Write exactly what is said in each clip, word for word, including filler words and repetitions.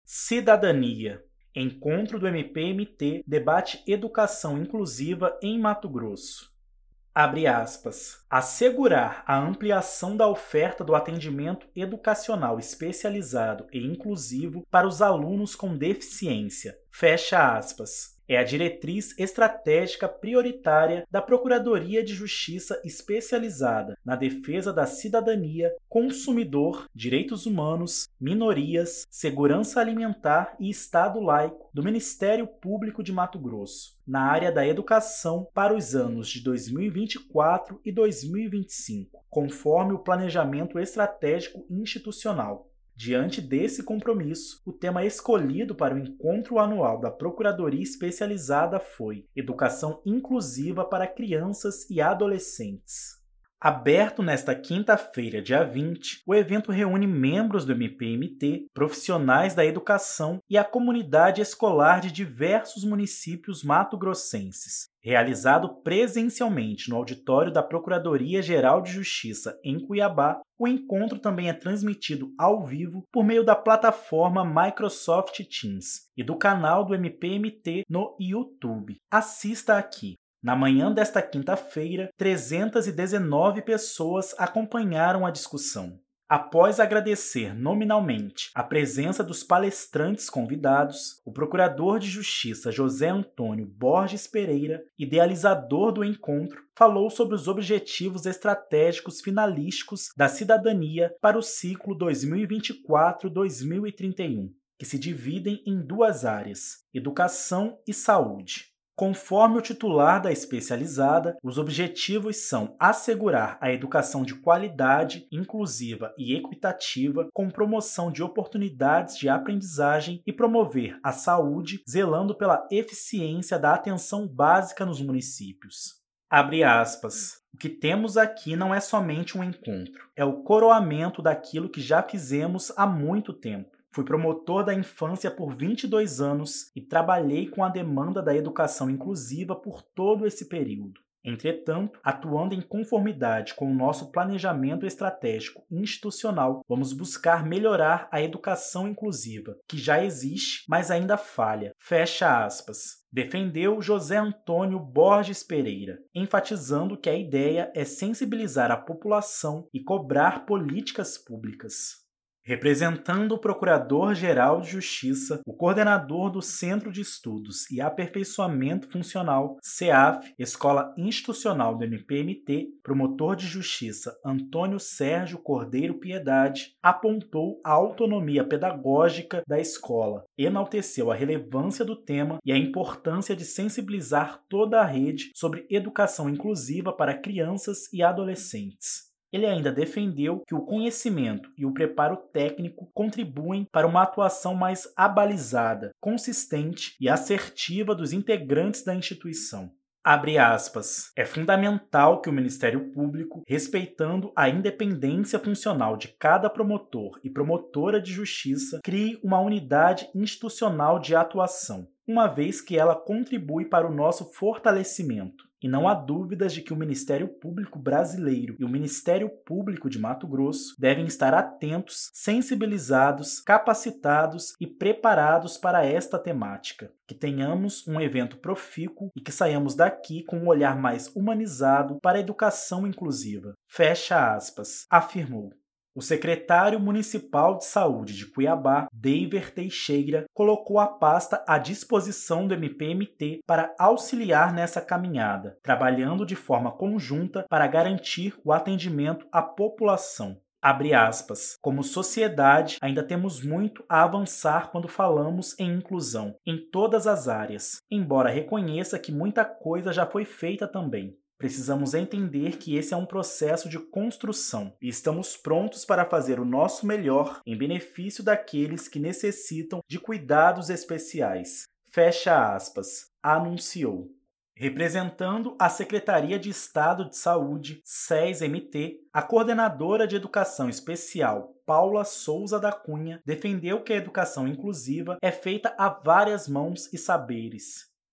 Cidadania. Encontro do M P M T debate educação inclusiva em Mato Grosso. Abre aspas. Assegurar a ampliação da oferta do atendimento educacional especializado e inclusivo para os alunos com deficiência. Fecha aspas. É a diretriz estratégica prioritária da Procuradoria de Justiça especializada na defesa da cidadania, consumidor, direitos humanos, minorias, segurança alimentar e Estado laico do Ministério Público de Mato Grosso, na área da educação para os anos de dois mil e vinte e quatro e dois mil e vinte e cinco, conforme o Planejamento Estratégico Institucional. Diante desse compromisso, o tema escolhido para o encontro anual da Procuradoria Especializada foi Educação Inclusiva para Crianças e Adolescentes. Aberto nesta quinta-feira, dia vinte, o evento reúne membros do M P M T, profissionais da educação e a comunidade escolar de diversos municípios mato-grossenses. Realizado presencialmente no auditório da Procuradoria-Geral de Justiça em Cuiabá, o encontro também é transmitido ao vivo por meio da plataforma Microsoft Teams e do canal do M P M T no YouTube. Assista aqui. Na manhã desta quinta-feira, trezentas e dezenove pessoas acompanharam a discussão. Após agradecer nominalmente a presença dos palestrantes convidados, o Procurador de Justiça José Antônio Borges Pereira, idealizador do encontro, falou sobre os objetivos estratégicos finalísticos da cidadania para o ciclo dois mil e vinte e quatro a dois mil e trinta e um, que se dividem em duas áreas: educação e saúde. Conforme o titular da especializada, os objetivos são assegurar a educação de qualidade, inclusiva e equitativa, com promoção de oportunidades de aprendizagem e promover a saúde, zelando pela eficiência da atenção básica nos municípios. Abre aspas. O que temos aqui não é somente um encontro, é o coroamento daquilo que já fizemos há muito tempo. Fui promotor da infância por vinte e dois anos e trabalhei com a demanda da educação inclusiva por todo esse período. Entretanto, atuando em conformidade com o nosso planejamento estratégico institucional, vamos buscar melhorar a educação inclusiva, que já existe, mas ainda falha. Fecha aspas. Defendeu José Antônio Borges Pereira, enfatizando que a ideia é sensibilizar a população e cobrar políticas públicas. Representando o Procurador-Geral de Justiça, o coordenador do Centro de Estudos e Aperfeiçoamento Funcional, CEAF, Escola Institucional do M P M T, promotor de justiça Antônio Sérgio Cordeiro Piedade, apontou a autonomia pedagógica da escola, enalteceu a relevância do tema e a importância de sensibilizar toda a rede sobre educação inclusiva para crianças e adolescentes. Ele ainda defendeu que o conhecimento e o preparo técnico contribuem para uma atuação mais abalizada, consistente e assertiva dos integrantes da instituição. Abre aspas. É fundamental que o Ministério Público, respeitando a independência funcional de cada promotor e promotora de justiça, crie uma unidade institucional de atuação, uma vez que ela contribui para o nosso fortalecimento. E não há dúvidas de que o Ministério Público brasileiro e o Ministério Público de Mato Grosso devem estar atentos, sensibilizados, capacitados e preparados para esta temática. Que tenhamos um evento profícuo e que saiamos daqui com um olhar mais humanizado para a educação inclusiva. Fecha aspas, afirmou. O secretário municipal de saúde de Cuiabá, Deiver Teixeira, colocou a pasta à disposição do M P M T para auxiliar nessa caminhada, trabalhando de forma conjunta para garantir o atendimento à população. Abre aspas. Como sociedade, ainda temos muito a avançar quando falamos em inclusão, em todas as áreas, embora reconheça que muita coisa já foi feita também. Precisamos entender que esse é um processo de construção e estamos prontos para fazer o nosso melhor em benefício daqueles que necessitam de cuidados especiais. Fecha aspas, anunciou. Representando a Secretaria de Estado de Saúde, S E S M T, a coordenadora de Educação Especial, Paula Souza da Cunha, defendeu que a educação inclusiva é feita a várias mãos e saberes.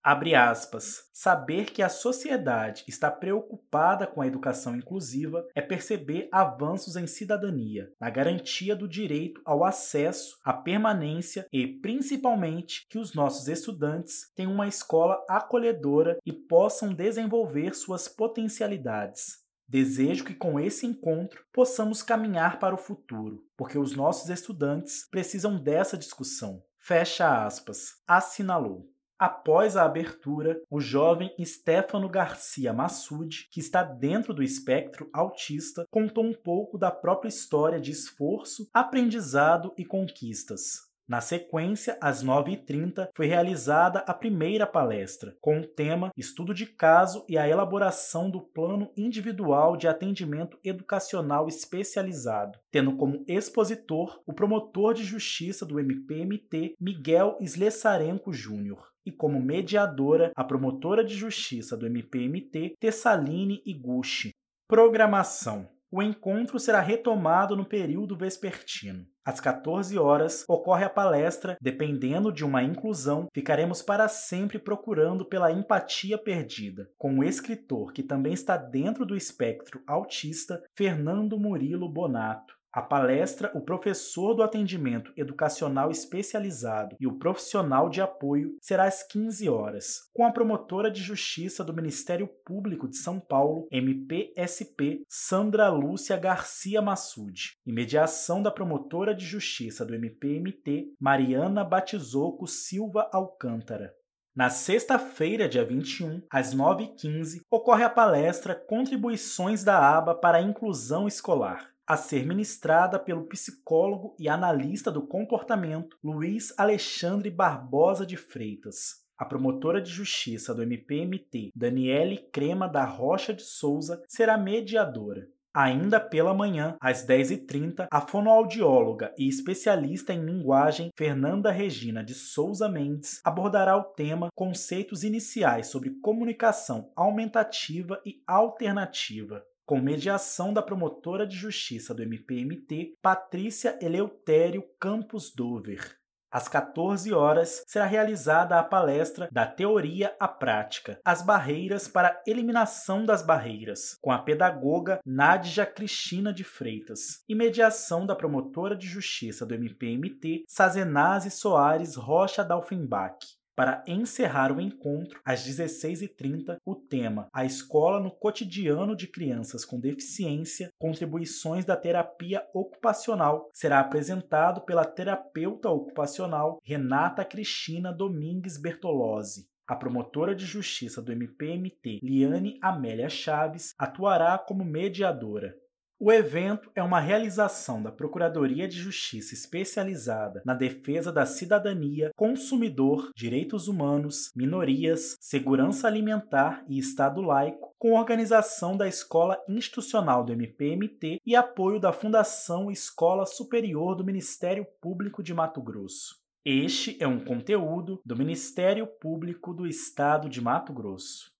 Abre aspas. Saber que a sociedade está preocupada com a educação inclusiva é perceber avanços em cidadania, na garantia do direito ao acesso, à permanência e, principalmente, que os nossos estudantes tenham uma escola acolhedora e possam desenvolver suas potencialidades. Desejo que com esse encontro possamos caminhar para o futuro, porque os nossos estudantes precisam dessa discussão. Fecha aspas. Assinalou. Após a abertura, o jovem Stefano Garcia Massoud, que está dentro do espectro autista, contou um pouco da própria história de esforço, aprendizado e conquistas. Na sequência, às nove e trinta, foi realizada a primeira palestra, com o tema Estudo de Caso e a elaboração do Plano Individual de Atendimento Educacional Especializado, tendo como expositor o promotor de justiça do M P M T, Miguel Slessarenko Júnior, e como mediadora, a promotora de justiça do M P M T, Tessaline Iguchi. Programação. O encontro será retomado no período vespertino. Às quatorze horas, ocorre a palestra Dependendo de uma Inclusão, ficaremos para sempre procurando pela empatia perdida, com o escritor que também está dentro do espectro autista, Fernando Murilo Bonato. A palestra, o professor do atendimento educacional especializado e o profissional de apoio será às quinze horas, com a promotora de justiça do Ministério Público de São Paulo, M P S P, Sandra Lúcia Garcia Massoud, e mediação da promotora de justiça do M P M T, Mariana Batizoco Silva Alcântara. Na sexta-feira, dia vinte e um, às nove e quinze, ocorre a palestra Contribuições da Aba para a Inclusão Escolar, a ser ministrada pelo psicólogo e analista do comportamento Luiz Alexandre Barbosa de Freitas. A promotora de justiça do M P M T, Daniele Crema da Rocha de Souza, será mediadora. Ainda pela manhã, às dez e trinta, a fonoaudióloga e especialista em linguagem Fernanda Regina de Souza Mendes abordará o tema Conceitos Iniciais sobre Comunicação Aumentativa e Alternativa, com mediação da promotora de justiça do M P M T, Patrícia Eleutério Campos Dover. Às quatorze horas, será realizada a palestra Da Teoria à Prática, as barreiras para a eliminação das barreiras, com a pedagoga Nádia Cristina de Freitas, e mediação da promotora de justiça do M P M T, Sazenase Soares Rocha Dalfenbach. Para encerrar o encontro, às dezesseis e trinta, o tema A Escola no Cotidiano de Crianças com Deficiência, Contribuições da Terapia Ocupacional, será apresentado pela terapeuta ocupacional Renata Cristina Domingues Bertolozzi. A promotora de justiça do M P M T, Liane Amélia Chaves, atuará como mediadora. O evento é uma realização da Procuradoria de Justiça especializada na defesa da cidadania, consumidor, direitos humanos, minorias, segurança alimentar e Estado laico, com organização da Escola Institucional do M P M T e apoio da Fundação Escola Superior do Ministério Público de Mato Grosso. Este é um conteúdo do Ministério Público do Estado de Mato Grosso.